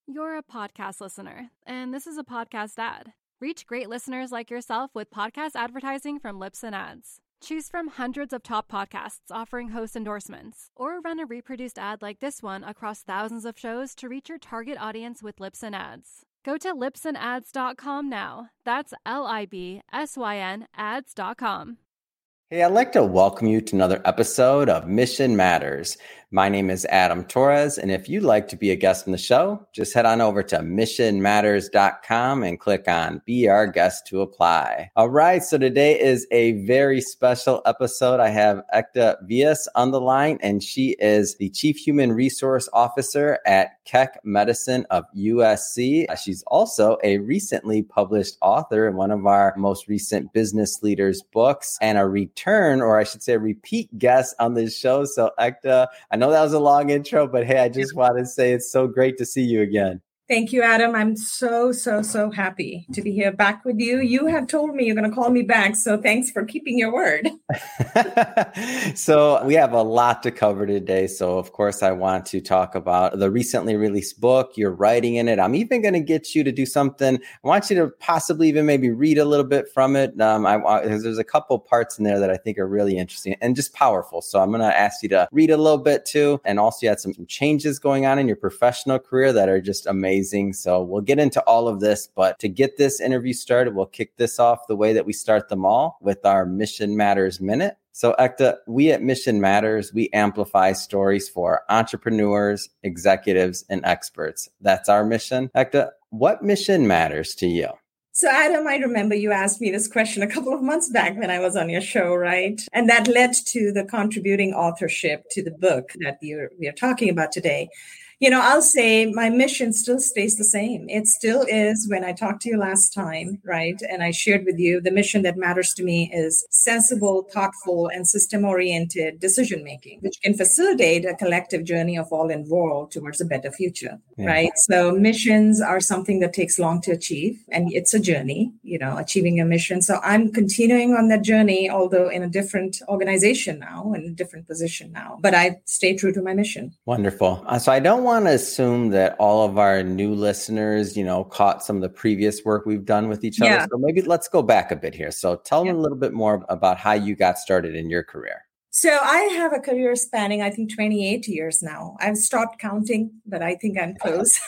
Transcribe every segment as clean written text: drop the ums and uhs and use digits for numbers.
You're a podcast listener, and this is a podcast ad. Reach great listeners like yourself with podcast advertising from Libsyn Ads. Choose from hundreds of top podcasts offering host endorsements, or run a reproduced ad like this one across thousands of shows to reach your target audience with Libsyn Ads. Go to libsynads.com now. That's LIBSYN ads.com. Hey, I'd like to welcome you to another episode of Mission Matters. My name is Adam Torres, and if you'd like to be a guest on the show, just head on over to missionmatters.com and click on Be Our Guest to apply. All right, so today is a very special episode. I have Ekta Vyas on the line, and she is the Chief Human Resource Officer at Keck Medicine of USC. She's also a recently published author in one of our most recent business leaders books, and a return, or I should say a repeat guest on this show. So Ekta, I know that was a long intro, but hey, I just want to say it's so great to see you again. Thank you, Adam. I'm so happy to be here back with you. You have told me you're going to call me back, so thanks for keeping your word. So we have a lot to cover today. So of course, I want to talk about the recently released book. You're writing in it. I'm even going to get you to do something. I want you to possibly even maybe read a little bit from it. There's a couple parts in there that I think are really interesting and just powerful. So I'm going to ask you to read a little bit too. And also you had some changes going on in your professional career that are just amazing. So we'll get into all of this, but to get this interview started, we'll kick this off the way that we start them all with our Mission Matters Minute. So Ekta, we at Mission Matters, we amplify stories for entrepreneurs, executives, and experts. That's our mission. Ekta, what mission matters to you? So Adam, I remember you asked me this question a couple of months back when I was on your show, right? And that led to the contributing authorship to the book that we are talking about today. You know, I'll say my mission still stays the same. It still is when I talked to you last time, right? And I shared with you the mission that matters to me is sensible, thoughtful, and system-oriented decision-making, which can facilitate a collective journey of all involved towards a better future, right? So missions are something that takes long to achieve, and it's a journey, you know, achieving a mission. So I'm continuing on that journey, although in a different organization now, in a different position now, but I stay true to my mission. Wonderful. So I don't want to assume that all of our new listeners, you know, caught some of the previous work we've done with each other. So maybe let's go back a bit here. So tell them a little bit more about how you got started in your career. So I have a career spanning, I think, 28 years now. I've stopped counting, but I think I'm close.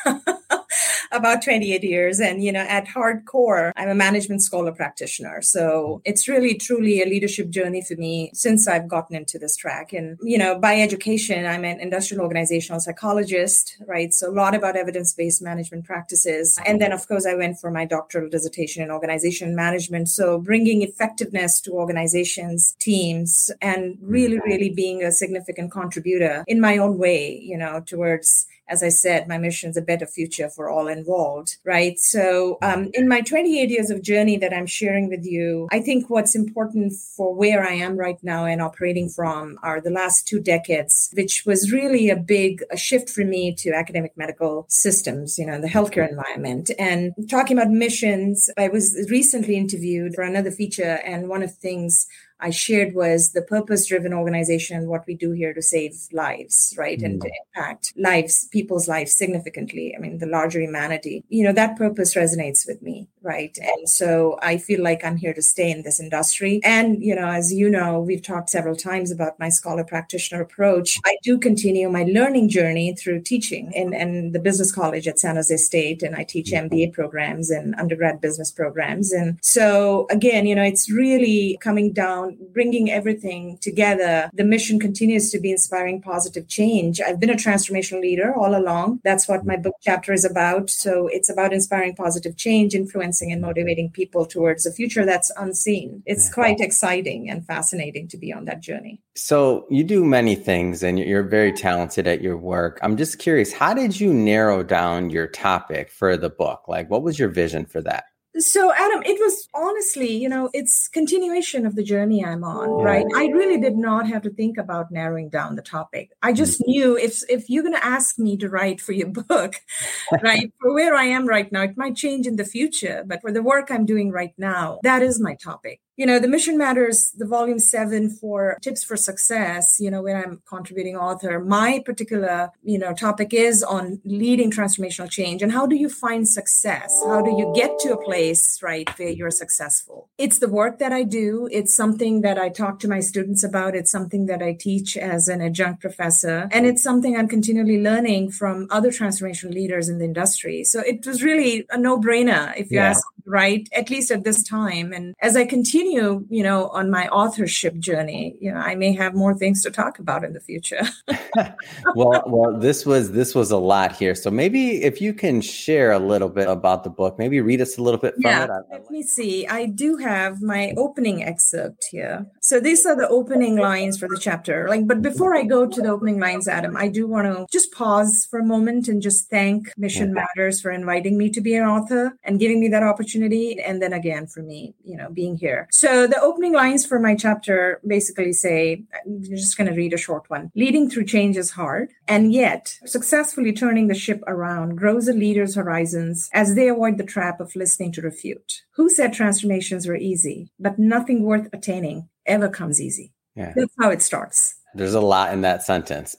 About 28 years. And, you know, at hardcore, I'm a management scholar practitioner. So it's really, truly a leadership journey for me since I've gotten into this track. And, you know, by education, I'm an industrial organizational psychologist, right? So a lot about evidence-based management practices. And then, of course, I went for my doctoral dissertation in organization management. So bringing effectiveness to organizations, teams, and really being a significant contributor in my own way, you know, towards, as I said, my mission is a better future for all involved, right? So in my 28 years of journey that I'm sharing with you, I think what's important for where I am right now and operating from are the last 2 decades, which was really a shift for me to academic medical systems, you know, in the healthcare environment. And talking about missions, I was recently interviewed for another feature, and one of the things I shared was the purpose-driven organization, what we do here to save lives, right? And to impact lives, people's lives significantly. I mean, the larger humanity, you know, that purpose resonates with me, right? And so I feel like I'm here to stay in this industry. And, you know, as you know, we've talked several times about my scholar practitioner approach. I do continue my learning journey through teaching in the business college at San Jose State. And I teach MBA programs and undergrad business programs. And so again, you know, it's really coming down, bringing everything together. The mission continues to be inspiring positive change. I've been a transformational leader all along. That's what my book chapter is about. So it's about inspiring positive change, influencing and motivating people towards a future that's unseen. It's quite exciting and fascinating to be on that journey. So you do many things and you're very talented at your work. I'm just curious, how did you narrow down your topic for the book? Like, what was your vision for that? So, Adam, it was honestly, you know, it's continuation of the journey I'm on, right? I really did not have to think about narrowing down the topic. I just knew if you're going to ask me to write for your book, right, for where I am right now, it might change in the future, but for the work I'm doing right now, that is my topic. The Mission Matters, the volume 7 for tips for success, when I'm contributing author, my particular, topic is on leading transformational change. And how do you find success? How do you get to a place, right, where you're successful? It's the work that I do. It's something that I talk to my students about. It's something that I teach as an adjunct professor. And it's something I'm continually learning from other transformational leaders in the industry. So it was really a no-brainer, if you ask, right, at least at this time. And as I continue, on my authorship journey, I may have more things to talk about in the future. Well, this was a lot here. So maybe if you can share a little bit about the book, maybe read us a little bit from it. Let me see. I do have my opening excerpt here. So these are the opening lines for the chapter. But before I go to the opening lines, Adam, I do want to just pause for a moment and just thank Mission Matters for inviting me to be an author and giving me that opportunity. And then again, for me, being here. So the opening lines for my chapter basically say, I'm just going to read a short one. Leading through change is hard, and yet successfully turning the ship around grows a leader's horizons as they avoid the trap of listening to refute. Who said transformations were easy? But nothing worth attaining ever comes easy. Yeah. That's how it starts. There's a lot in that sentence.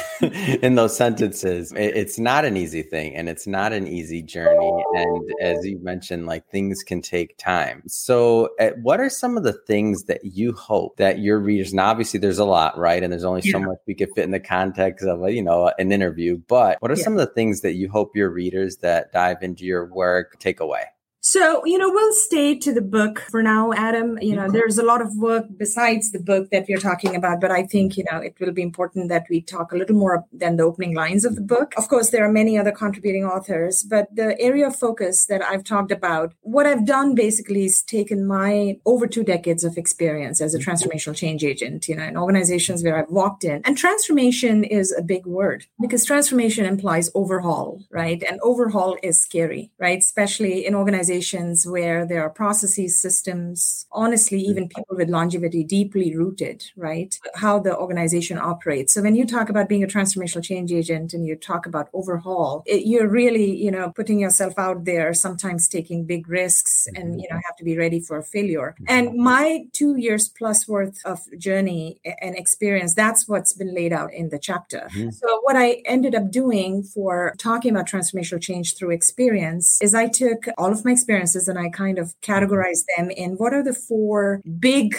In those sentences, it's not an easy thing and it's not an easy journey. And as you mentioned, things can take time. So what are some of the things that you hope that your readers, and obviously there's a lot, right? And there's only so much we could fit in the context of, an interview, but what are some of the things that you hope your readers that dive into your work take away? So, we'll stay to the book for now, Adam. There's a lot of work besides the book that we're talking about, but I think, it will be important that we talk a little more than the opening lines of the book. Of course, there are many other contributing authors, but the area of focus that I've talked about, what I've done basically is taken my over 2 decades of experience as a transformational change agent, in organizations where I've walked in. And transformation is a big word because transformation implies overhaul, right? And overhaul is scary, right? Especially in organizations where there are processes, systems, honestly, even people with longevity deeply rooted, right? How the organization operates. So when you talk about being a transformational change agent and you talk about overhaul, you're really, putting yourself out there, sometimes taking big risks and, have to be ready for failure. And my 2 years plus worth of journey and experience, that's what's been laid out in the chapter. Mm-hmm. So what I ended up doing for talking about transformational change through experience is I took all of my experiences and I kind of categorize them in what are the 4 big,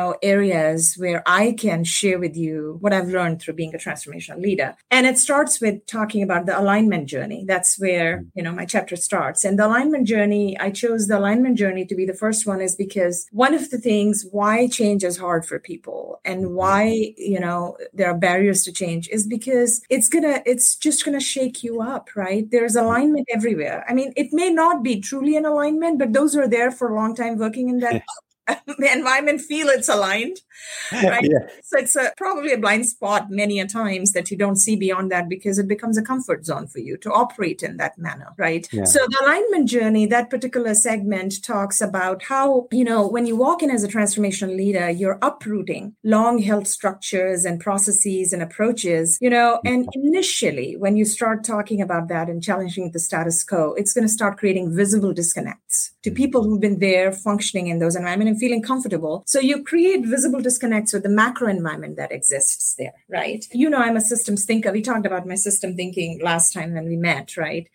areas where I can share with you what I've learned through being a transformational leader. And it starts with talking about the alignment journey. That's where, my chapter starts. And the alignment journey, I chose the alignment journey to be the first one is because one of the things why change is hard for people and why, there are barriers to change is because it's just going to shake you up, right? There's alignment everywhere. I mean, it may not be truly an alignment, but those who are there for a long time working in that environment feel it's aligned, right? Yeah. So it's probably a blind spot many a times that you don't see beyond that because it becomes a comfort zone for you to operate in that manner, right? Yeah. So the alignment journey, that particular segment talks about how, when you walk in as a transformational leader, you're uprooting long-held structures and processes and approaches, and initially when you start talking about that and challenging the status quo, it's going to start creating visible disconnects to people who've been there functioning in those environments and feeling comfortable. So you create visible disconnects with the macro environment that exists there, right? I'm a systems thinker. We talked about my system thinking last time when we met, right?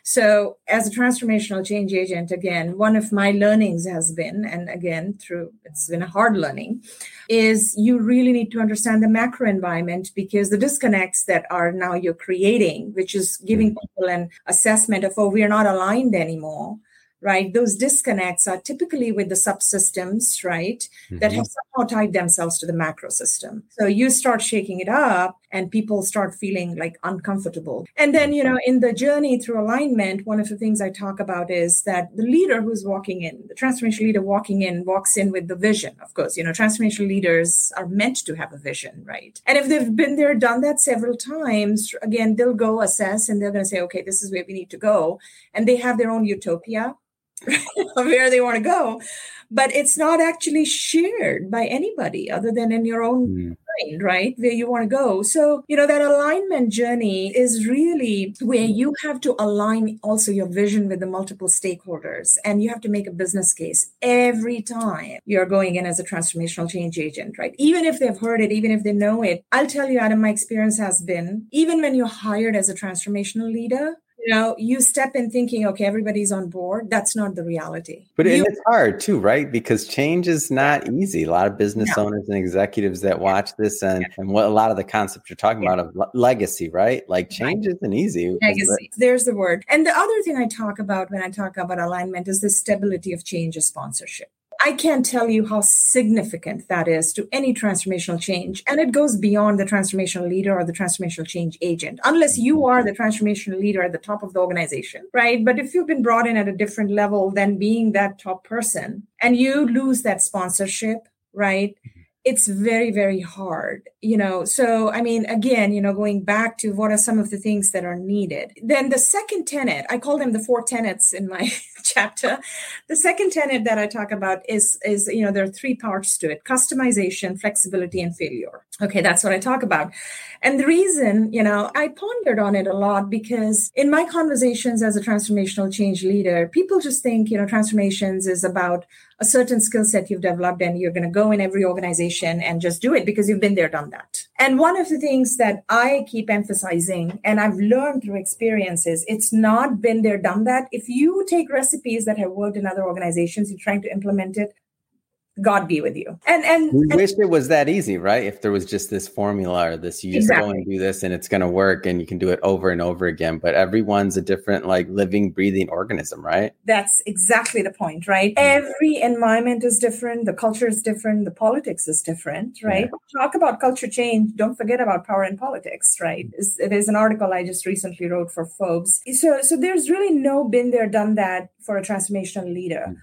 So as a transformational change agent, again, one of my learnings has been, and again, it's been a hard learning, is you really need to understand the macro environment because the disconnects that are now you're creating, which is giving people an assessment of, we are not aligned anymore. Right? Those disconnects are typically with the subsystems, right? Mm-hmm. That have somehow tied themselves to the macro system. So you start shaking it up and people start feeling uncomfortable. And then, in the journey through alignment, one of the things I talk about is that the leader who's walking in, the transformational leader walks in with the vision. Of course, transformational leaders are meant to have a vision, right? And if they've been there, done that several times, again, they'll go assess and they're going to say, okay, this is where we need to go. And they have their own utopia. where they want to go, but it's not actually shared by anybody other than in your own mind, right? Where you want to go. So, that alignment journey is really where you have to align also your vision with the multiple stakeholders, and you have to make a business case every time you're going in as a transformational change agent, right? Even if they've heard it, even if they know it. I'll tell you, Adam, my experience has been, even when you're hired as a transformational leader, you step in thinking, okay, everybody's on board. That's not the reality. But it's hard too, right? Because change is not easy. A lot of business owners and executives that watch this and what a lot of the concepts you're talking about of legacy, right? Like change isn't easy. Legacy. There's the word. And the other thing I talk about when I talk about alignment is the stability of change as sponsorship. I can't tell you how significant that is to any transformational change. And it goes beyond the transformational leader or the transformational change agent, unless you are the transformational leader at the top of the organization, right? But if you've been brought in at a different level than being that top person and you lose that sponsorship, right? It's very, very hard, So, again, going back to what are some of the things that are needed. Then the second tenet, I call them the 4 tenets in my chapter. The second tenet that I talk about is there are 3 parts to it: customization, flexibility, and failure. Okay, that's what I talk about. And the reason, I pondered on it a lot because in my conversations as a transformational change leader, people just think, transformations is about a certain skill set you've developed and you're going to go in every organization and just do it because you've been there, done that. And one of the things that I keep emphasizing, and I've learned through experiences, it's not been there, done that. If you take recipes that have worked in other organizations, you're trying to implement it, God be with you. And we wish it was that easy, right? If there was just this formula or this, you just go and do this and it's going to work and you can do it over and over again. But everyone's a different, living, breathing organism, right? That's exactly the point, right? Every environment is different. The culture is different. The politics is different, right? Yeah. Talk about culture change. Don't forget about power and politics, right? There's an article I just recently wrote for Forbes. So there's really no been there, done that for a transformational leader.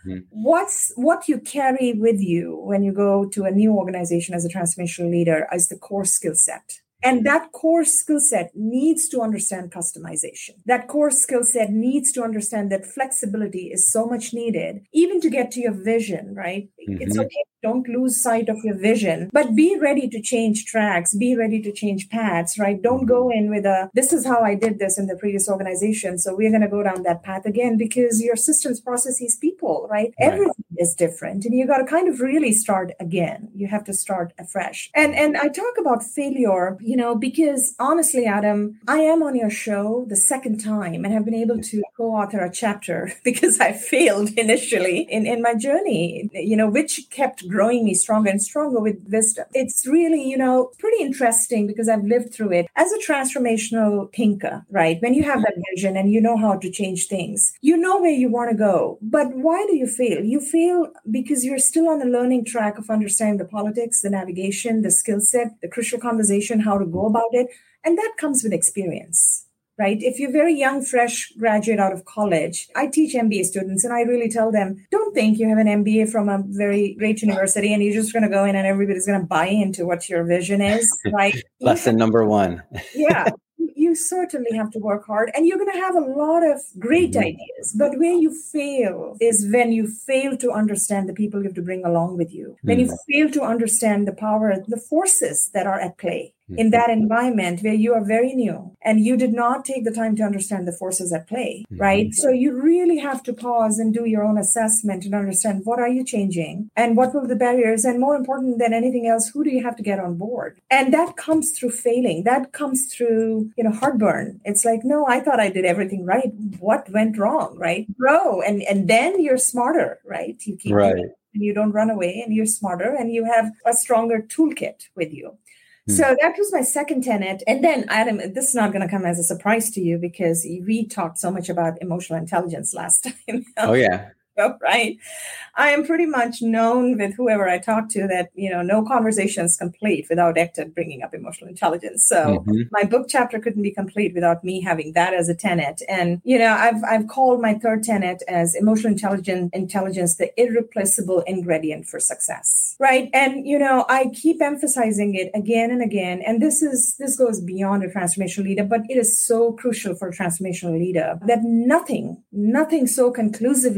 What you carry with you when you go to a new organization as a transformational leader is the core skill set. And that core skill set needs to understand customization. That core skill set needs to understand that flexibility is so much needed, even to get to your vision, right? It's okay. Don't lose sight of your vision, but be ready to change tracks, be ready to change paths, right? Don't go in with this is how I did this in the previous organization, so we're going to go down that path again, because your systems, processes, people, right? Everything is different, and you got to kind of really start again. You have to start afresh. And I talk about failure, because honestly, Adam, I am on your show the second time and have been able to co-author a chapter because I failed initially in my journey, which kept growing me stronger and stronger with wisdom. It's really, pretty interesting because I've lived through it. As a transformational thinker, right? When you have that vision and you know how to change things, you know where you want to go. But why do you fail? You fail because you're still on the learning track of understanding the politics, the navigation, the skill set, the crucial conversation, how to go about it. And that comes with experience. Right? If you're very young, fresh graduate out of college, I teach MBA students and I really tell them, don't think you have an MBA from a very great university and you're just going to go in and everybody's going to buy into what your vision is, right? Lesson number 1. Yeah. You certainly have to work hard and you're going to have a lot of great ideas. But where you fail is when you fail to understand the people you have to bring along with you. When you fail to understand the power, the forces that are at play in that environment where you are very new and you did not take the time to understand the forces at play, right? So you really have to pause and do your own assessment and understand what are you changing and what will the barriers, and more important than anything else, who do you have to get on board? And that comes through failing. That comes through, heartburn. It's like, no, I thought I did everything right. What went wrong, right? Grow. And then you're smarter, right? You keep doing it and you don't run away and you're smarter and you have a stronger toolkit with you. So that was my second tenet. And then, Adam, this is not going to come as a surprise to you because we talked so much about emotional intelligence last time. Oh, yeah. Right. I am pretty much known with whoever I talk to that, no conversation is complete without Hector bringing up emotional intelligence. So my book chapter couldn't be complete without me having that as a tenet. And, I've called my third tenet as emotional intelligence, the irreplaceable ingredient for success. Right. And, I keep emphasizing it again and again. And this goes beyond a transformational leader, but it is so crucial for a transformational leader that nothing so conclusively proves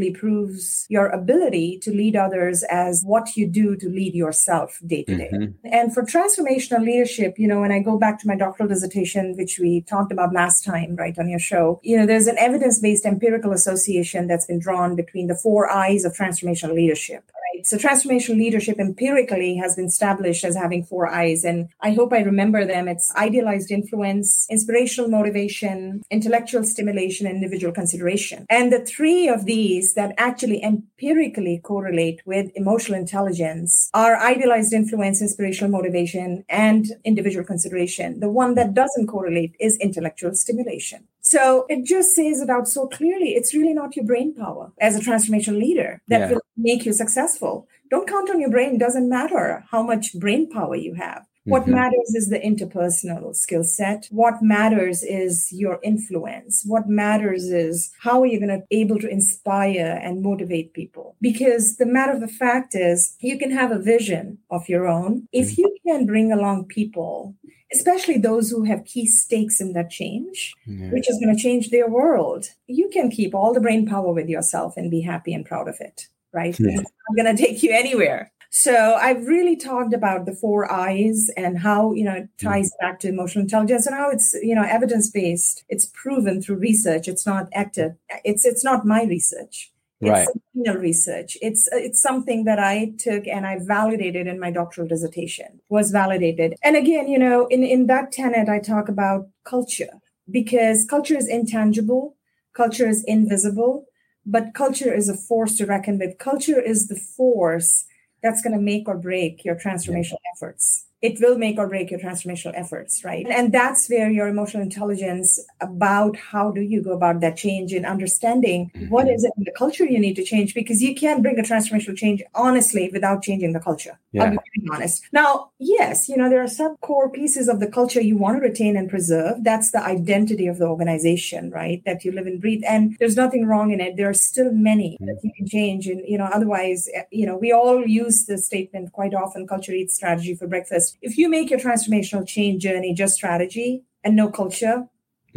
improves your ability to lead others as what you do to lead yourself day to day. And for transformational leadership, when I go back to my doctoral dissertation, which we talked about last time, right, on your show, there's an evidence-based empirical association that's been drawn between the 4 I's of transformational leadership. So transformational leadership empirically has been established as having 4 I's, and I hope I remember them. It's idealized influence, inspirational motivation, intellectual stimulation, and individual consideration. And the 3 of these that actually empirically correlate with emotional intelligence are idealized influence, inspirational motivation, and individual consideration. The one that doesn't correlate is intellectual stimulation. So it just says it out so clearly. It's really not your brain power as a transformational leader that will make you successful. Don't count on your brain. It doesn't matter how much brain power you have. What matters is the interpersonal skill set. What matters is your influence. What matters is how are you going to be able to inspire and motivate people? Because the matter of the fact is you can have a vision of your own. If you can bring along people, especially those who have key stakes in that change, which is going to change their world, you can keep all the brain power with yourself and be happy and proud of it, right? It's not going to take you anywhere. So I've really talked about the 4 I's and how, it ties back to emotional intelligence and how it's, evidence-based. It's proven through research. It's not active. It's not my research. It's research. It's something that I took and I validated in my doctoral dissertation, was validated. And again, in that tenet, I talk about culture because culture is intangible. Culture is invisible, but culture is a force to reckon with. Culture is the force that's going to make or break your transformational efforts. It will make or break your transformational efforts, right? And that's where your emotional intelligence about how do you go about that change and understanding what is it in the culture you need to change, because you can't bring a transformational change honestly without changing the culture. I'll be very honest. Now, yes, there are some core pieces of the culture you want to retain and preserve. That's the identity of the organization, right? That you live and breathe. And there's nothing wrong in it. There are still many that you can change. And, otherwise, we all use the statement quite often, culture eats strategy for breakfast. If you make your transformational change journey just strategy and no culture,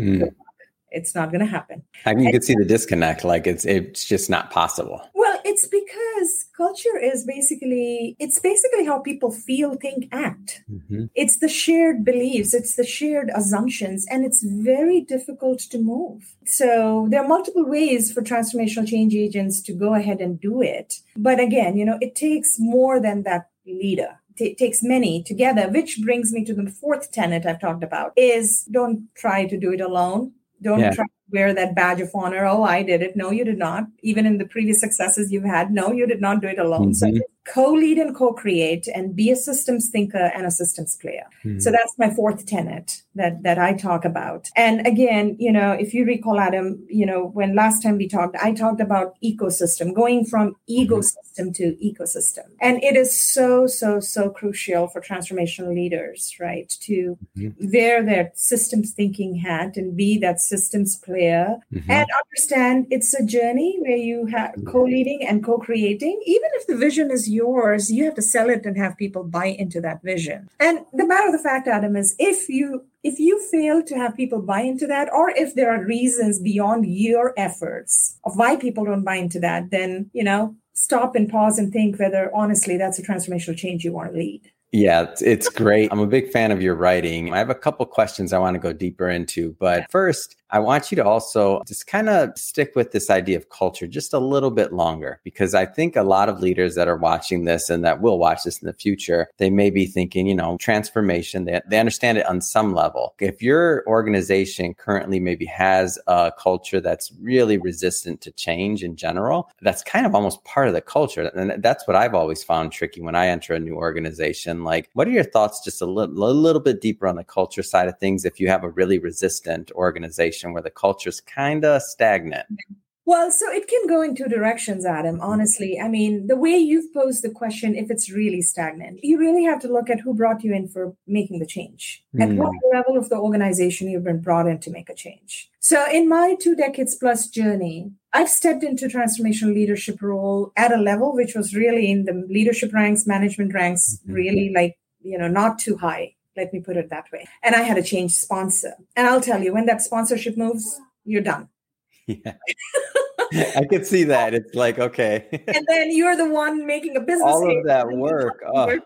it's not going to happen. You can see the disconnect. Like it's just not possible. Well, it's because culture is basically how people feel, think, act. It's the shared beliefs. It's the shared assumptions. And it's very difficult to move. So there are multiple ways for transformational change agents to go ahead and do it. But again, it takes more than that leader. It takes many together, which brings me to the 4th tenet I've talked about is don't try to do it alone. Don't try to wear that badge of honor. Oh, I did it. No, you did not. Even in the previous successes you've had, no, you did not do it alone. So co-lead and co-create and be a systems thinker and a systems player. So that's my 4th tenet that I talk about. And again, if you recall, Adam, when last time we talked, I talked about ecosystem, going from ecosystem to ecosystem. And it is so, so, so crucial for transformational leaders, right? To wear their systems thinking hat and be that systems player and understand it's a journey where you have co-leading and co-creating. Even if the vision is yours, you have to sell it and have people buy into that vision. And the matter of the fact, Adam, is if you fail to have people buy into that, or if there are reasons beyond your efforts of why people don't buy into that, then, stop and pause and think whether honestly that's a transformational change you want to lead. Yeah, it's great. I'm a big fan of your writing. I have a couple questions I want to go deeper into. But first, I want you to also just kind of stick with this idea of culture just a little bit longer, because I think a lot of leaders that are watching this and that will watch this in the future, they may be thinking, transformation, they understand it on some level. If your organization currently maybe has a culture that's really resistant to change in general, that's kind of almost part of the culture. And that's what I've always found tricky when I enter a new organization. Like, what are your thoughts just a little bit deeper on the culture side of things if you have a really resistant organization where the culture is kind of stagnant? Well, so it can go in 2 directions, Adam, honestly. I mean, the way you've posed the question, if it's really stagnant, you really have to look at who brought you in for making the change. At what level of the organization you've been brought in to make a change. So in my 2 decades plus journey, I've stepped into transformational leadership role at a level which was really in the leadership ranks, management ranks, really not too high. Let me put it that way. And I had a change sponsor. And I'll tell you, when that sponsorship moves, you're done. Yeah. I could see that. It's like, okay. And then you're the one making a business. All of that work.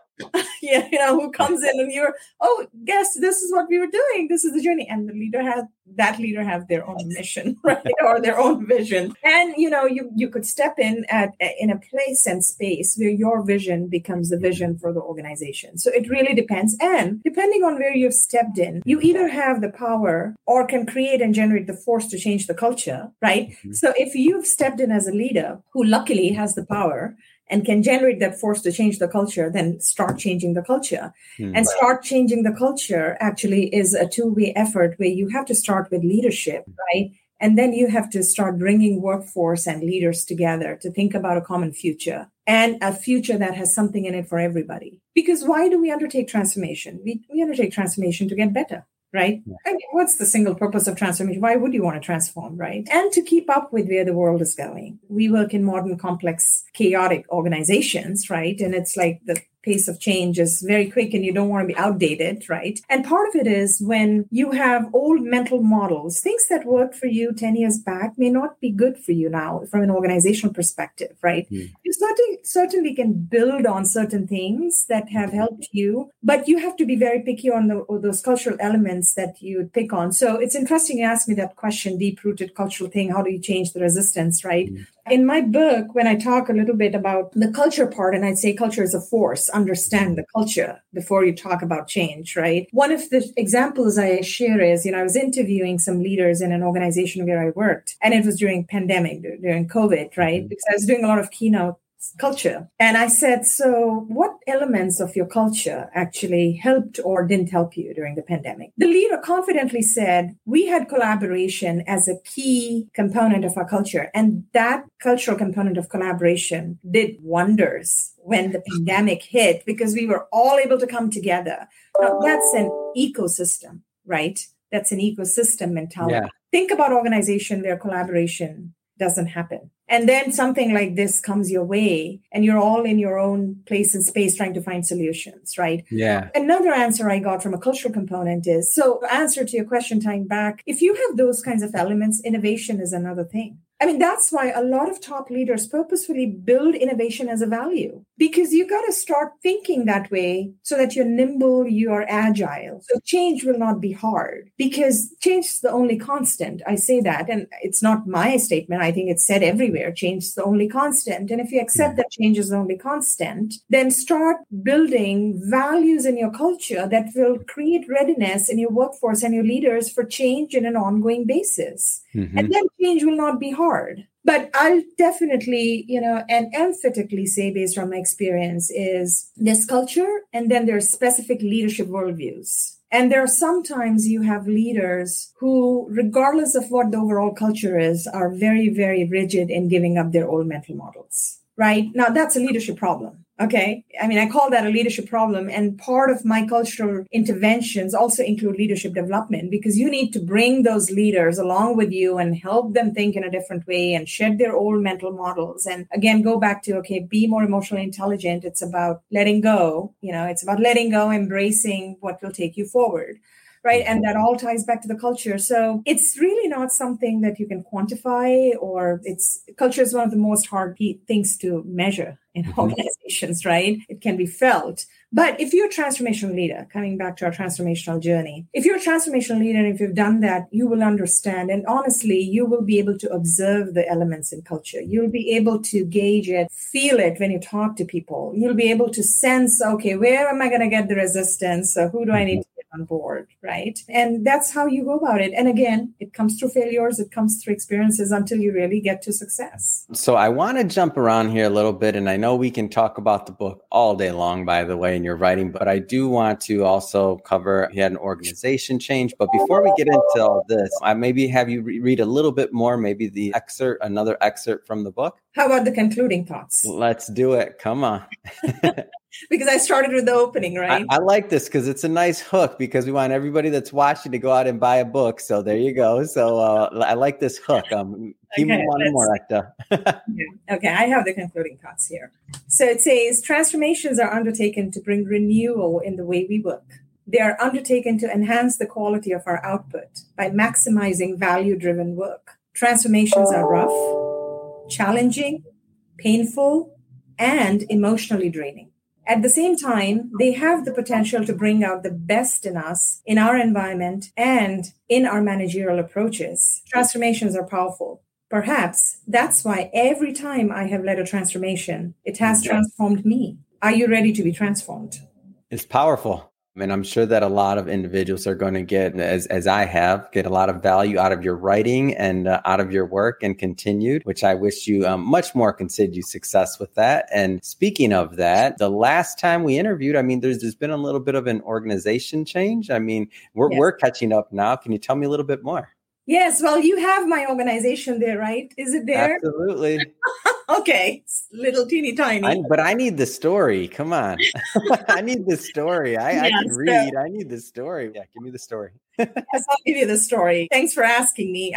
Yeah, who comes in and you're, guess this is what we were doing. This is the journey. And the leader has their own mission, right? Or their own vision. And, you could step in a place and space where your vision becomes the vision for the organization. So it really depends. And depending on where you've stepped in, you either have the power or can create and generate the force to change the culture, right? Mm-hmm. So if you've stepped in as a leader who luckily has the power and can generate that force to change the culture, then start changing the culture. Mm-hmm. And start changing the culture actually is a two-way effort where you have to start with leadership, right? And then you have to start bringing workforce and leaders together to think about a common future and a future that has something in it for everybody. Because why do we undertake transformation? We undertake transformation to get better. Right? Yeah. I mean, what's the single purpose of transformation? Why would you want to transform, right? And to keep up with where the world is going. We work in modern, complex, chaotic organizations, right? And it's like the pace of change is very quick and you don't want to be outdated, right? And part of it is when you have old mental models, things that worked for you 10 years back may not be good for you now from an organizational perspective, right? Mm. You certainly can build on certain things that have helped you, but you have to be very picky on those cultural elements that you would pick on. So it's interesting you asked me that question, deep-rooted cultural thing, how do you change the resistance, right? Mm. In my book, when I talk a little bit about the culture part, and I'd say culture is a force, understand the culture before you talk about change, right? One of the examples I share is, I was interviewing some leaders in an organization where I worked, and it was during pandemic, during COVID, right? Because I was doing a lot of keynote culture. And I said, so what elements of your culture actually helped or didn't help you during the pandemic? The leader confidently said, we had collaboration as a key component of our culture. And that cultural component of collaboration did wonders when the pandemic hit because we were all able to come together. Now, that's an ecosystem, right? That's an ecosystem mentality. Yeah. Think about organization where collaboration doesn't happen. And then something like this comes your way and you're all in your own place and space trying to find solutions, right? Yeah. Another answer I got from a cultural component is, so answer to your question, tying back, if you have those kinds of elements, innovation is another thing. I mean, that's why a lot of top leaders purposefully build innovation as a value, because you got to start thinking that way so that you're nimble, you are agile. So change will not be hard because change is the only constant. I say that, and it's not my statement. I think it's said everywhere. Change is the only constant. And if you accept that change is the only constant, then start building values in your culture that will create readiness in your workforce and your leaders for change in an ongoing basis. Mm-hmm. And then change will not be hard. But I'll definitely, and emphatically say, based on my experience, is this culture, and then there's specific leadership worldviews. And there are sometimes you have leaders who, regardless of what the overall culture is, are very, very rigid in giving up their old mental models. Right? Now, that's a leadership problem. Okay. I mean, I call that a leadership problem. And part of my cultural interventions also include leadership development, because you need to bring those leaders along with you and help them think in a different way and shed their old mental models. And again, go back to, be more emotionally intelligent. It's about letting go. It's about letting go, embracing what will take you forward. Right. And that all ties back to the culture. So it's really not something that you can quantify, or culture is one of the most hard things to measure in organizations, right? It can be felt. But if you're a transformational leader, coming back to our transformational journey, if you're a transformational leader and if you've done that, you will understand. And honestly, you will be able to observe the elements in culture. You'll be able to gauge it, feel it when you talk to people. You'll be able to sense, where am I going to get the resistance? So who do I need to get on board, right? And that's how you go about it. And again, it comes through failures. It comes through experiences until you really get to success. So I want to jump around here a little bit. And I know we can talk about the book all day long, by the way, in your writing, but I do want to also cover, you had an organization change. But before we get into all this, I maybe have you read a little bit more, maybe another excerpt from the book. How about the concluding thoughts? Let's do it. Come on. Because I started with the opening, right? I like this because it's a nice hook, because we want everybody that's watching to go out and buy a book. So there you go. So I like this hook. Keep one more, Ekta. Okay, I have the concluding thoughts here. So it says, transformations are undertaken to bring renewal in the way we work. They are undertaken to enhance the quality of our output by maximizing value-driven work. Transformations are rough, challenging, painful, and emotionally draining. At the same time, they have the potential to bring out the best in us, in our environment, and in our managerial approaches. Transformations are powerful. Perhaps that's why every time I have led a transformation, it has transformed me. Are you ready to be transformed? It's powerful. I mean, I'm sure that a lot of individuals are going to get, as I have, get a lot of value out of your writing and out of your work and continued, which I wish you much more continued success with that. And speaking of that, the last time we interviewed, I mean, there's been a little bit of an organization change. I mean, we're catching up now. Can you tell me a little bit more? Yes, well, you have my organization there, right? Is it there? Absolutely. Okay, it's little teeny tiny. But I need the story. Come on. I need the story. I can read. I need the story. Yeah, give me the story. Yes, I'll give you the story. Thanks for asking me.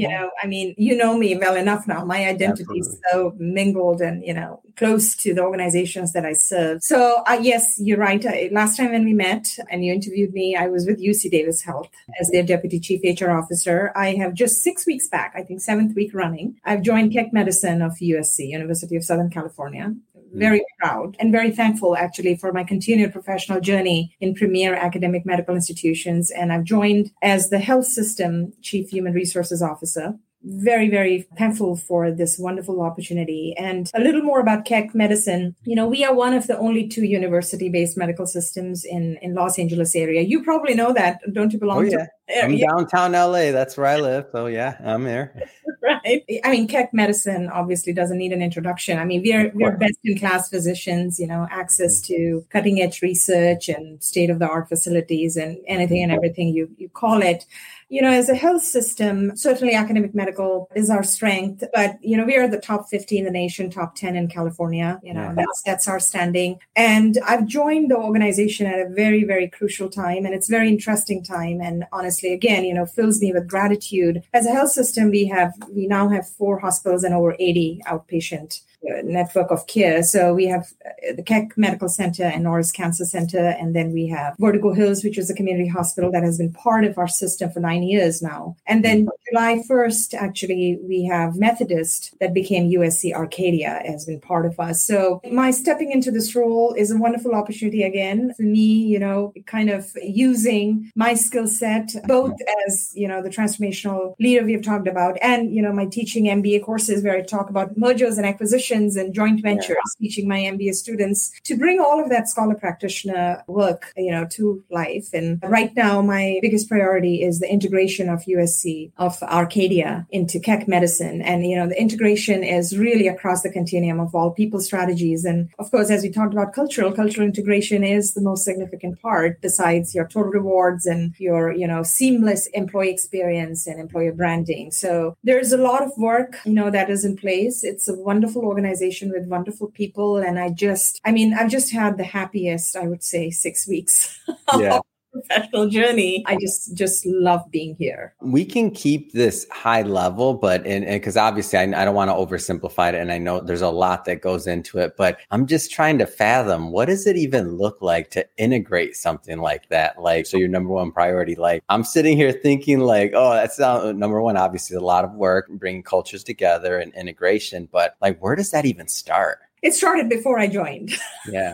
You know me well enough now. My identity is so mingled and, close to the organizations that I serve. So yes, you're right. Last time when we met and you interviewed me, I was with UC Davis Health as their Deputy Chief HR Officer. I have just 6 weeks back, I think 7th week running. I've joined Keck Medicine of USC, University of Southern California. Very proud and very thankful, actually, for my continued professional journey in premier academic medical institutions. And I've joined as the Health System Chief Human Resources Officer. Very, very thankful for this wonderful opportunity. And a little more about Keck Medicine. We are one of the only 2 university-based medical systems in Los Angeles area. You probably know that, don't you belong to? I'm downtown LA. That's where I live. So yeah, I'm there. Right. I mean, Keck Medicine obviously doesn't need an introduction. I mean, we're best in class physicians, access to cutting edge research and state of the art facilities and anything and everything you call it. As a health system, certainly academic medical is our strength, but, we are the top 50 in the nation, top 10 in California. That's our standing. And I've joined the organization at a very, very crucial time, and it's a very interesting time. And honestly, again, fills me with gratitude. As a health system, we now have 4 hospitals and over 80 outpatient network of care. So we have the Keck Medical Center and Norris Cancer Center, and then we have Vertigo Hills, which is a community hospital that has been part of our system for 9 years now. And then July 1st, actually, we have Methodist that became USC Arcadia has been part of us. So my stepping into this role is a wonderful opportunity again for me, kind of using my skill set, both as, the transformational leader we have talked about and, my teaching MBA courses where I talk about mergers and acquisitions and joint ventures, teaching my MBA students to bring all of that scholar practitioner work, to life. And right now, my biggest priority is the integration of USC, of Arcadia into Keck Medicine. And, the integration is really across the continuum of all people strategies. And of course, as we talked about cultural integration is the most significant part besides your total rewards and your, seamless employee experience and employer branding. So there's a lot of work, that is in place. It's a wonderful organization with wonderful people. And I've just had the happiest, I would say, 6 weeks. Yeah. Professional journey. I just love being here. We can keep this high level, but because obviously I don't want to oversimplify it, and I know there's a lot that goes into it, but I'm just trying to fathom, what does it even look like to integrate something like that? Like, so your number one priority, like I'm sitting here thinking like, oh, that's number one, obviously a lot of work, bringing cultures together and integration, but like, where does that even start? It started before I joined. Yeah.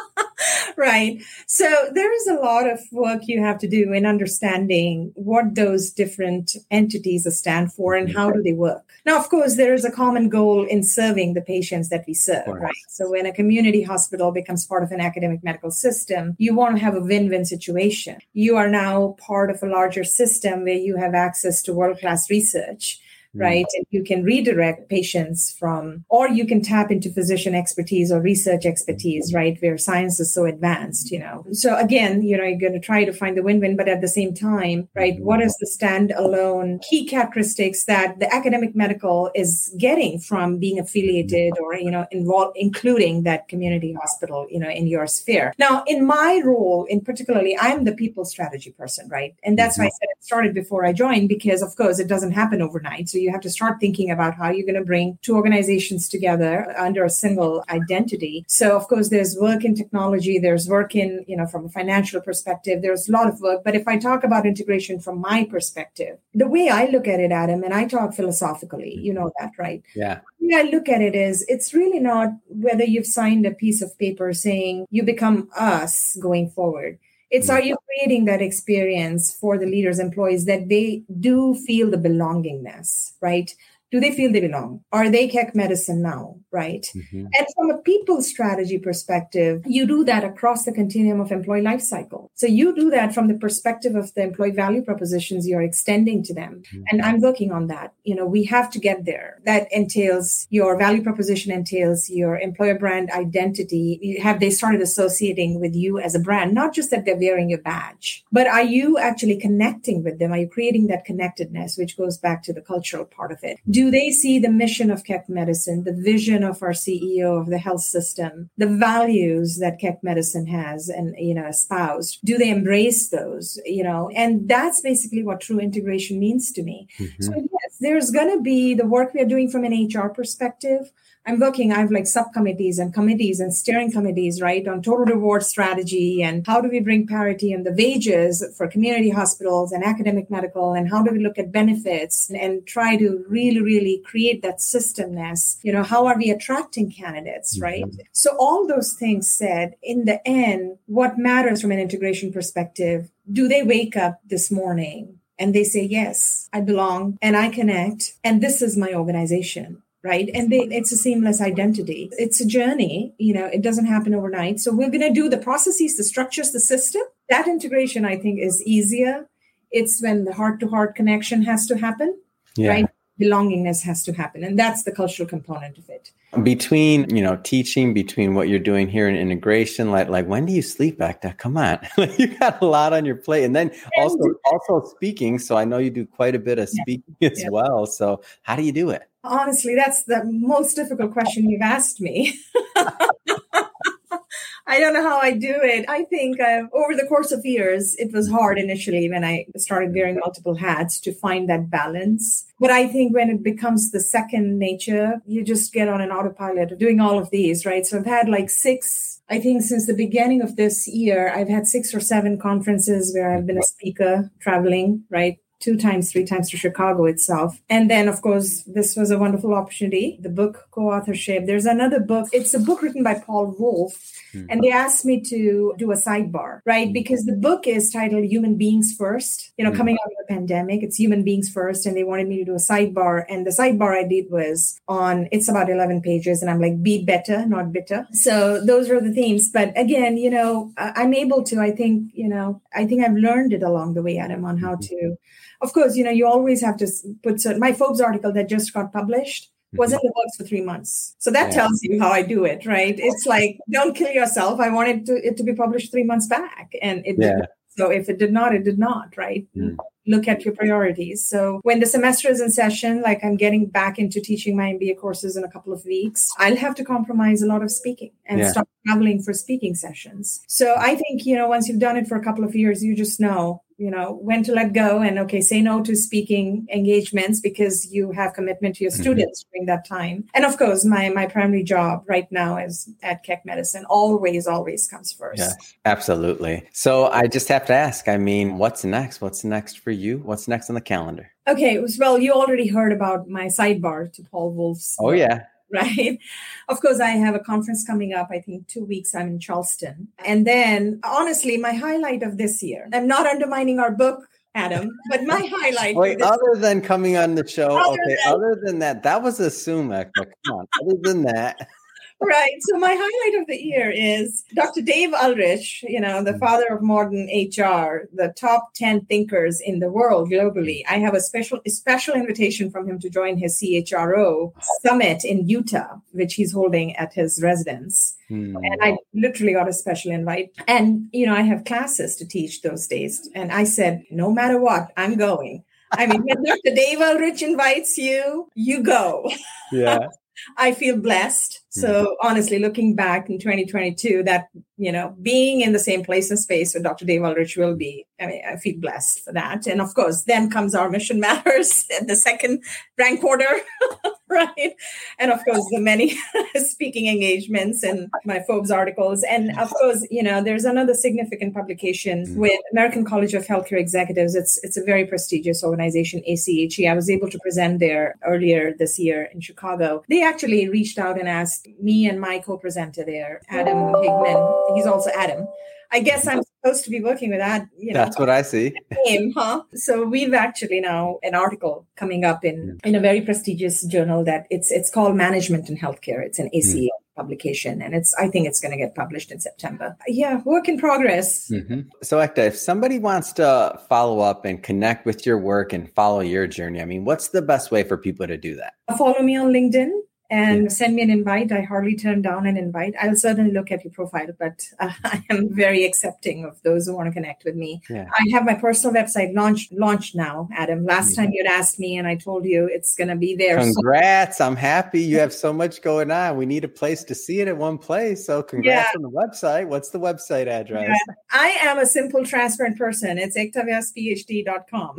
Right. So there is a lot of work you have to do in understanding what those different entities stand for and how do they work. Now, of course, there is a common goal in serving the patients that we serve, right? So when a community hospital becomes part of an academic medical system, you want to have a win-win situation. You are now part of a larger system where you have access to world-class research. Right. And you can redirect patients or you can tap into physician expertise or research expertise, right, where science is so advanced, So again, you're going to try to find the win-win, but at the same time, right, what is the standalone key characteristics that the academic medical is getting from being affiliated or, involved, including that community hospital, in your sphere. Now, in my role in particularly, I'm the people strategy person, right? And that's why I said it started before I joined, because of course it doesn't happen overnight. So you have to start thinking about how you're going to bring 2 organizations together under a single identity. So, of course, there's work in technology, there's work in, from a financial perspective, there's a lot of work. But if I talk about integration from my perspective, the way I look at it, Adam, and I talk philosophically, you know that, right? Yeah. way I look at it is it's really not whether you've signed a piece of paper saying you become us going forward. It's are you creating that experience for the leaders, employees, that they do feel the belongingness, right? Do they feel they belong? Are they Keck Medicine now, right? And from a people strategy perspective, you do that across the continuum of employee life cycle. So you do that from the perspective of the employee value propositions you're extending to them. And I'm working on that. We have to get there. That entails your value proposition, entails your employer brand identity. Have they started associating with you as a brand? Not just that they're wearing your badge, but are you actually connecting with them? Are you creating that connectedness, which goes back to the cultural part of it? Do they see the mission of Keck Medicine, the vision of our CEO of the health system, the values that Keck Medicine has and, espoused? Do they embrace those, and that's basically what true integration means to me. So yes, there's going to be the work we are doing from an HR perspective. I have like subcommittees and committees and steering committees, right, on total reward strategy and how do we bring parity in the wages for community hospitals and academic medical, and how do we look at benefits and try to really, really create that systemness. How are we attracting candidates, right? So all those things said, in the end, what matters from an integration perspective, do they wake up this morning and they say, yes, I belong and I connect and this is my organization? Right. And it's a seamless identity. It's a journey. It doesn't happen overnight. So we're going to do the processes, the structures, the system. That integration, I think, is easier. It's when the heart-to-heart connection has to happen, right? Belongingness has to happen. And that's the cultural component of it. Between, teaching, between what you're doing here in integration, like when do you sleep, Ekta? Come on. You got a lot on your plate. And then also speaking. So I know you do quite a bit of speaking as well. So how do you do it? Honestly, that's the most difficult question you've asked me. I don't know how I do it. I think over the course of years, it was hard initially when I started wearing multiple hats to find that balance. But I think when it becomes the second nature, you just get on an autopilot of doing all of these, right? So I've had like 6, I think since the beginning of this year, I've had 6 or 7 conferences where I've been a speaker traveling, right? 2 times, 3 times to Chicago itself. And then, of course, this was a wonderful opportunity. The book co-authorship. There's another book. It's a book written by Paul Wolf. And they asked me to do a sidebar, right? Because the book is titled Human Beings First, coming out of the pandemic. It's Human Beings First. And they wanted me to do a sidebar. And the sidebar I did was it's about 11 pages. And I'm like, be better, not bitter. So those are the themes. But again, I'm able to, I think I've learned it along the way, Adam, on how to, of course, you always have to put my Forbes article that just got published was in the works for 3 months. So that tells you how I do it, right? It's like, don't kill yourself. I wanted it to be published 3 months back. And it didn't. So if it did not, it did not, right? Look at your priorities. So when the semester is in session, like I'm getting back into teaching my MBA courses in a couple of weeks, I'll have to compromise a lot of speaking and start traveling for speaking sessions. So I think, once you've done it for a couple of years, you just know when to let go and say no to speaking engagements because you have commitment to your students during that time. And of course, my primary job right now is at Keck Medicine always comes first. Yeah, absolutely. So I just have to ask, what's next? What's next for you? What's next on the calendar? Okay. Well, you already heard about my sidebar to Paul Wolf's. Oh, yeah. Right. Of course, I have a conference coming up, I think 2 weeks. I'm in Charleston. And then, honestly, my highlight of this year, I'm not undermining our book, Adam, but my highlight. Wait, other than coming on the show, other than that was assume, Ekta. Come on, other than that. Right. So my highlight of the year is Dr. Dave Ulrich, the father of modern HR, the top 10 thinkers in the world globally. I have a special invitation from him to join his CHRO summit in Utah, which he's holding at his residence. And I literally got a special invite. And, I have classes to teach those days. And I said, no matter what, I'm going. When Dr. Dave Ulrich invites you, you go. Yeah. I feel blessed. So honestly, looking back in 2022, that, being in the same place and space with Dr. Dave Ulrich will be, I feel blessed for that. And of course, then comes our Mission Matters at the second rank order, right? And of course, the many speaking engagements and my Forbes articles. And of course, there's another significant publication with American College of Healthcare Executives. It's a very prestigious organization, ACHE. I was able to present there earlier this year in Chicago. They actually reached out and asked me and my co-presenter there, Adam Higman. He's also Adam. I guess I'm supposed to be working with that. That's what I see. Name, huh? So we've actually now an article coming up in a very prestigious journal that it's called Management in Healthcare. It's an ACA publication, and I think it's going to get published in September. Yeah, work in progress. Mm-hmm. So Ekta, if somebody wants to follow up and connect with your work and follow your journey, I mean, what's the best way for people to do that? Follow me on LinkedIn. And send me an invite. I hardly turn down an invite. I'll certainly look at your profile, but I am very accepting of those who want to connect with me. Yeah. I have my personal website launched now, Adam. Last time you'd asked me and I told you it's going to be there. Congrats. I'm happy you have so much going on. We need a place to see it at one place. So congrats on the website. What's the website address? Yeah. I am a simple, transparent person. It's ektavyasphd.com.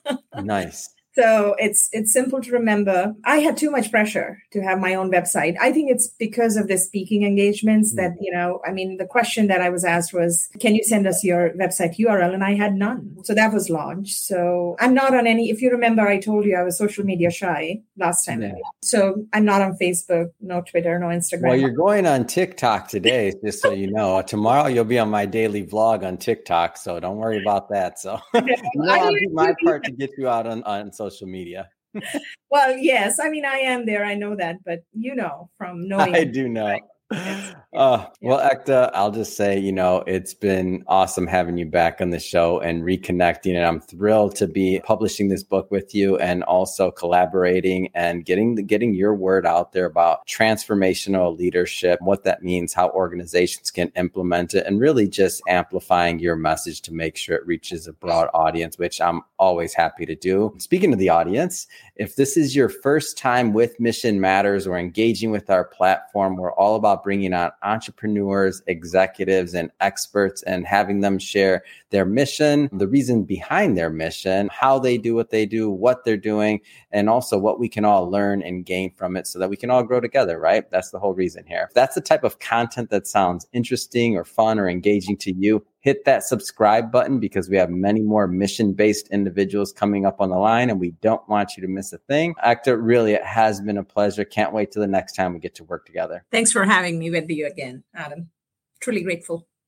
Nice. So it's simple to remember. I had too much pressure to have my own website. I think it's because of the speaking engagements that, the question that I was asked was, can you send us your website URL? And I had none. So that was launched. So I'm not on if you remember, I told you I was social media shy last time. Yeah. So I'm not on Facebook, no Twitter, no Instagram. Well, you're going on TikTok today, just so you know. Tomorrow you'll be on my daily vlog on TikTok. So don't worry about that. So I'll do my part to get you out on social media. Well, yes. I am there. I know that, but from knowing. I do know. Well, Ekta, I'll just say, it's been awesome having you back on the show and reconnecting. And I'm thrilled to be publishing this book with you and also collaborating and getting your word out there about transformational leadership, what that means, how organizations can implement it, and really just amplifying your message to make sure it reaches a broad audience, which I'm always happy to do. Speaking of the audience, if this is your first time with Mission Matters or engaging with our platform, we're all about bringing on entrepreneurs, executives, and experts and having them share their mission, the reason behind their mission, how they do what they do, what they're doing, and also what we can all learn and gain from it so that we can all grow together, right? That's the whole reason here. If that's the type of content that sounds interesting or fun or engaging to you, hit that subscribe button because we have many more mission-based individuals coming up on the line and we don't want you to miss a thing. Ekta, really, it has been a pleasure. Can't wait till the next time we get to work together. Thanks for having me with you again, Adam. Truly grateful.